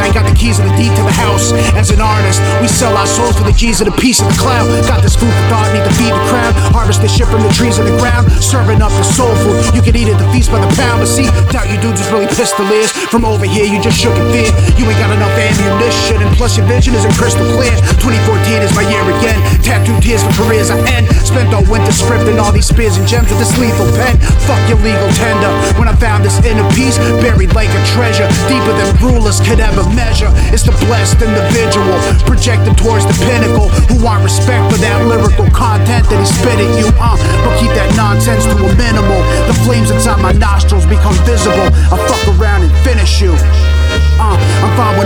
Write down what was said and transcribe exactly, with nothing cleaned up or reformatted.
I got the keys of the deed to the house. As an artist, we sell our souls for the keys of the piece of the cloud. Got this food for thought, need to feed the crowd. Harvest this shit from the trees of the ground. Serving up the soul food, you can eat it, the feast by the pound. But see, doubt you dudes is really pistol is. From over here, you just shook and feared. You ain't got enough ammunition, and plus your vision isn't crystal clear. twenty fourteen is my year again. Tattooed tears for careers I end. Spent all winter scripting all these spears and gems with this lethal pen. Fuck your legal tender. When I found this inner peace, buried like a treasure, deeper than rulers could ever measure. It's the blessed individual, projected towards the pinnacle, who want respect for that lyrical content that he's spitting you. Uh, but keep that nonsense to a minimal. The flames inside my nostrils become visible. I'll fuck around and finish you. Uh, I'm fine with